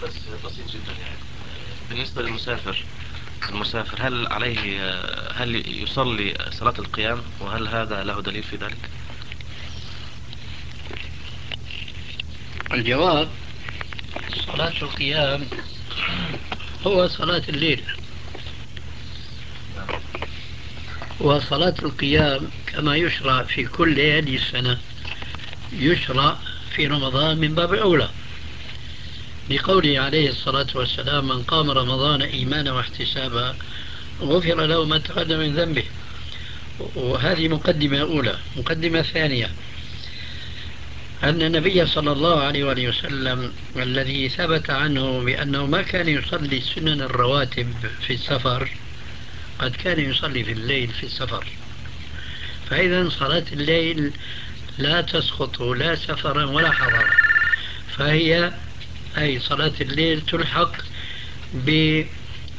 بس بسيط جدا يعني. بالنسبة للمسافر، هل عليه، هل يصلي صلاة القيام، وهل هذا له دليل في ذلك؟ الجواب: صلاة القيام هو صلاة الليل. وصلاة القيام كما يشرع في كل ليالي السنة يشرع في رمضان من باب أولى، لقوله عليه الصلاة والسلام: من قام رمضان إيمانا واحتسابا غفر له ما تقدم من ذنبه. وهذه مقدمة أولى. مقدمة ثانية: أن النبي صلى الله عليه وآله وسلم الذي ثبت عنه بأنه ما كان يصلي سنن الرواتب في السفر قد كان يصلي في الليل في السفر. فإذا صلاة الليل لا تسقط لا سفرا ولا حضرا، فهي أي صلاة الليل تلحق بسنة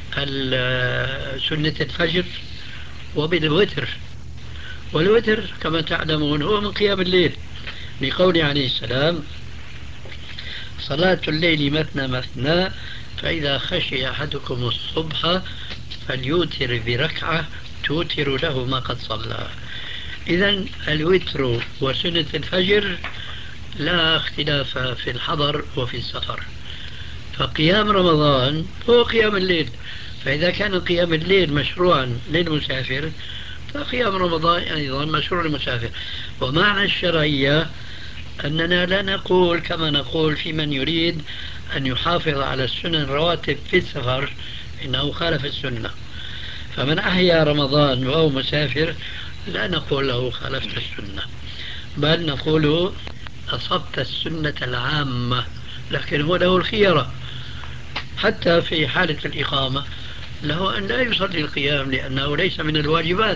الفجر وبالوتر. والوتر كما تعلمون هو من قيام الليل، لقوله عليه السلام: صلاة الليل مثنى مثنى فإذا خشي أحدكم الصبح فليوتر بركعة توتر له ما قد صلى. إذا الوتر وسنة الفجر لا اختلاف في الحضر وفي السفر. فقيام رمضان هو قيام الليل، فإذا كان قيام الليل مشروعا للمسافر فقيام رمضان أيضا مشروع للمسافر. ومعنى الشرعية أننا لا نقول كما نقول في من يريد أن يحافظ على السنن الرواتب في السفر إنه خالف السنة. فمن أحيا رمضان وهو مسافر لا نقول له خالفت السنة، بل نقول أصبت السنة العامة، لكن هو له الخيرة حتى في حالة الإقامة، له أن لا يصلي القيام لأنه ليس من الواجبات.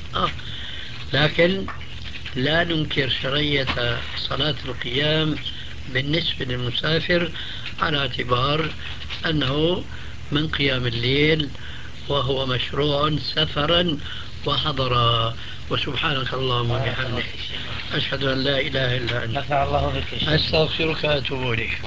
لكن لا ننكر شرعية صلاة القيام بالنسبة للمسافر على اعتبار أنه من قيام الليل وهو مشروع سفرا وحضرا. وسبحانك اللهم وبحمدك أشهد أن لا إله إلا أنت نفع الله بك. أستغفرك وأتوب إليك.